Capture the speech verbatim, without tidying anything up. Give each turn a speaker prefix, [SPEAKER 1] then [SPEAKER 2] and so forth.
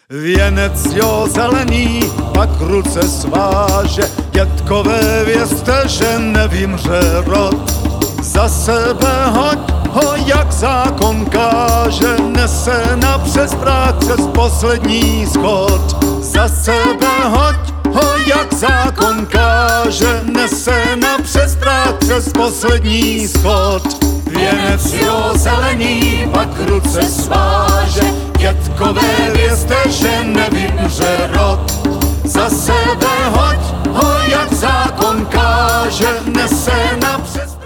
[SPEAKER 1] Věnec jo zelený, pak ruce sváže, dětkové vězte, že nevymře rod. Za sebe hoď ho, jak zákon káže, nese napřes práh přes poslední schod. Za sebe hoď ho, jak zákon káže, nese napřes práh přes poslední schod. Věnec jo zelený, pak ruce sváže, dětkové vězte, že nevymře rod. Za sebe hoď ho, jak zákon káže, nese napřes